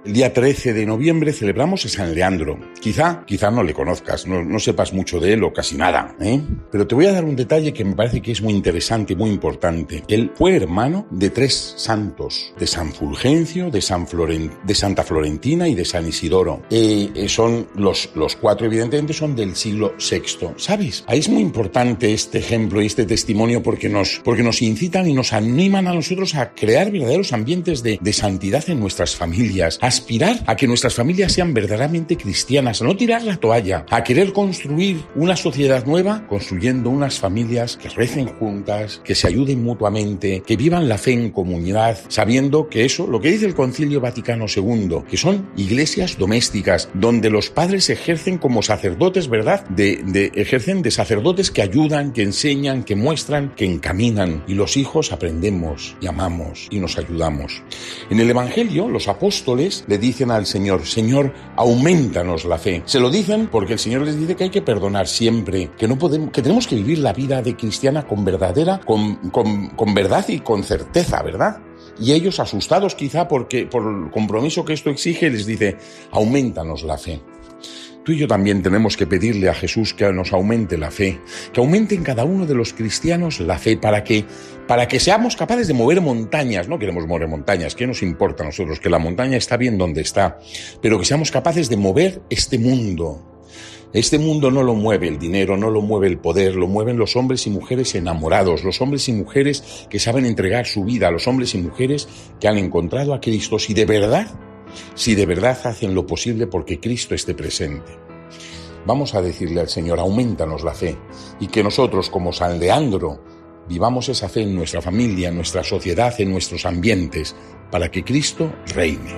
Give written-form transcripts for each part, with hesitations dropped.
El día 13 de noviembre celebramos a San Leandro. Quizá no le conozcas, no sepas mucho de él o casi nada, Pero te voy a dar un detalle que me parece que es muy interesante y muy importante. Él fue hermano de 3 santos, de San Fulgencio, de Santa Florentina y de San Isidoro. Son los 4, evidentemente, son del siglo VI. ¿Sabes? Ahí es muy importante este ejemplo y este testimonio porque nos incitan y nos animan a nosotros a crear verdaderos ambientes de santidad en nuestras familias, a aspirar a que nuestras familias sean verdaderamente cristianas, a no tirar la toalla, a querer construir una sociedad nueva, construyendo unas familias que recen juntas, que se ayuden mutuamente, que vivan la fe en comunidad, sabiendo que eso, lo que dice el Concilio Vaticano II, que son iglesias domésticas, donde los padres ejercen como sacerdotes, ¿verdad? Ejercen de sacerdotes que ayudan, que enseñan, que muestran, que encaminan, y los hijos aprendemos y amamos y nos ayudamos. En el Evangelio, los apóstoles le dicen al Señor, Señor, aumentanos la fe. Se lo dicen porque el Señor les dice que hay que perdonar siempre, que tenemos que vivir la vida de cristiana con verdad y con certeza, ¿verdad? Y ellos, asustados quizá por el compromiso que esto exige, les dice, aumentanos la fe. Tú y yo también tenemos que pedirle a Jesús que nos aumente la fe, que aumente en cada uno de los cristianos la fe para que seamos capaces de mover montañas. No queremos mover montañas, ¿qué nos importa a nosotros? Que la montaña está bien donde está, pero que seamos capaces de mover este mundo. Este mundo no lo mueve el dinero, no lo mueve el poder, lo mueven los hombres y mujeres enamorados, los hombres y mujeres que saben entregar su vida, los hombres y mujeres que han encontrado a Cristo, si de verdad hacen lo posible porque Cristo esté presente. Vamos a decirle al Señor, aumentanos la fe, y que nosotros, como San Leandro, vivamos esa fe en nuestra familia, en nuestra sociedad, en nuestros ambientes, para que Cristo reine.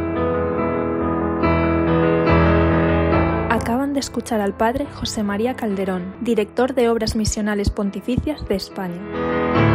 Acaban de escuchar al Padre José María Calderón, director de Obras Misionales Pontificias de España.